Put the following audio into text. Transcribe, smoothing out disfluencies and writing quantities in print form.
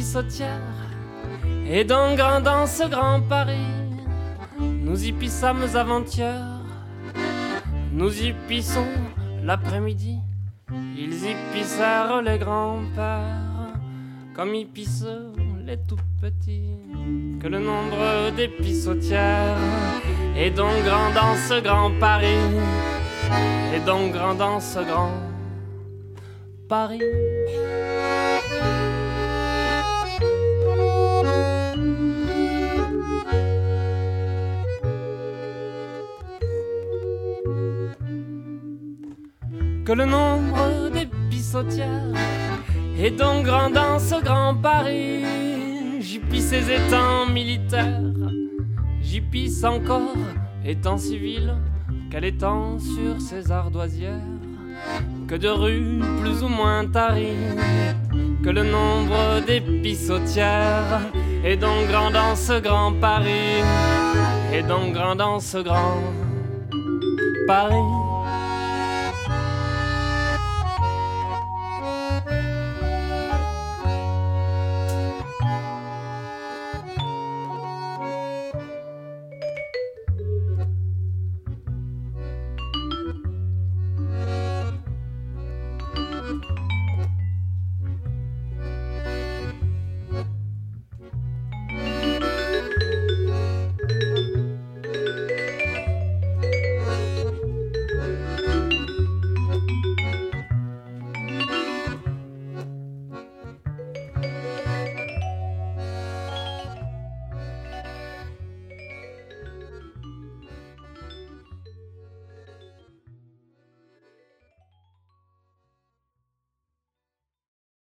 pissotière est donc grand dans ce grand Paris. Nous y pissâmes avant-hier, nous y pissons l'après-midi. Ils y pissèrent les grands-pères, comme y pissent les tout-petits. Que le nombre des pissotières est donc grand dans ce grand Paris, est donc grand dans ce grand Paris. Que le nombre des pissotières est donc grand dans ce grand Paris. J'y pisse ces étangs militaires, j'y pisse encore étangs civils, quel étang sur ces ardoisières, que de rues plus ou moins taries. Que le nombre des pissotières est donc grand dans ce grand Paris, est donc grand dans ce grand Paris.